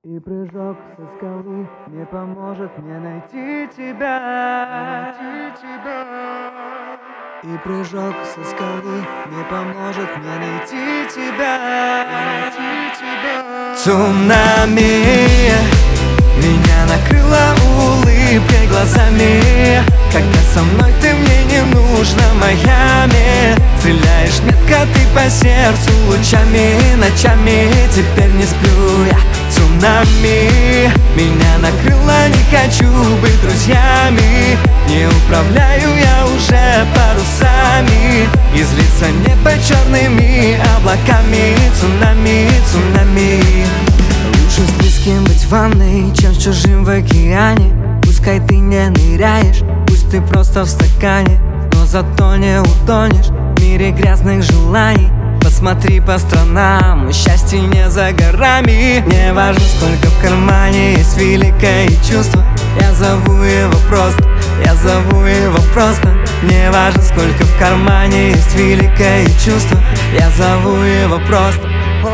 И прыжок со скалы не поможет мне найти тебя. И прыжок со скалы не поможет мне найти тебя. Цунами меня накрыло улыбкой глазами. Когда со мной ты, мне не нужно Майами. Стреляешь метко ты по сердцу лучами. Ночами теперь не сплю я. Цунами меня накрыло, не хочу быть друзьями. Не управляю я уже парусами. И злится небо черными облаками. Цунами, цунами. Лучше с близким быть в ванной, чем с чужим в океане. Пускай ты не ныряешь, пусть ты просто в стакане, но зато не утонешь в мире грязных желаний. Посмотри по сторонам, счастье не за горами. Не важно, сколько в кармане, есть великое чувство. Я зову его просто, я зову его просто. Не важно, сколько в кармане, есть великое чувство. Я зову его просто.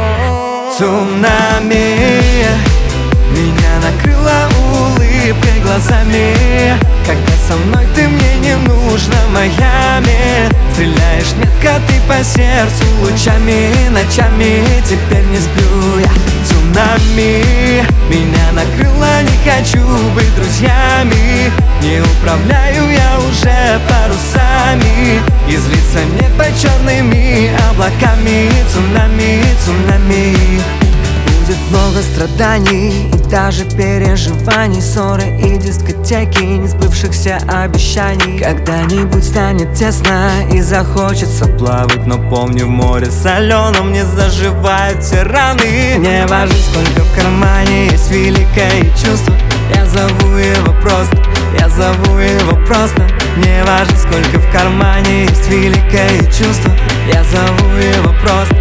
Цунами меня накрыло улыбкой глазами. Когда со мной ты, мне не нужно Майами. Стреляешь метко ты по сердцу лучами. Ночами теперь не сплю я. Цунами меня накрыло, не хочу быть друзьями. Не управляю я уже парусами. И злится небо черными облаками. Цунами, цунами. Будет много страданий и даже переживаний, ссоры и дискотеки, несбывшихся обещаний. Когда-нибудь станет тесно и захочется плавать, но помни, в море соленом не заживают все раны. Не важно, сколько в кармане, есть великое чувство. Я зову его просто, я зову его просто. Не важно, сколько в кармане, есть великое чувство. Я зову его просто.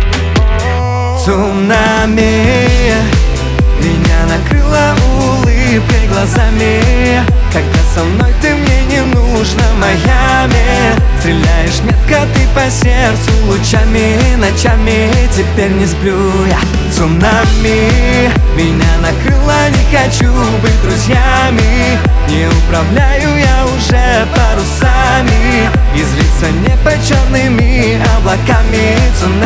Цунами меня накрыло улыбкой глазами. Когда со мной ты, мне не нужно Майами. Стреляешь метко ты по сердцу лучами. Ночами теперь не сплю я. Цунами меня накрыло, не хочу быть друзьями. Не управляю я уже парусами. И злится небо черными облаками. Цунами.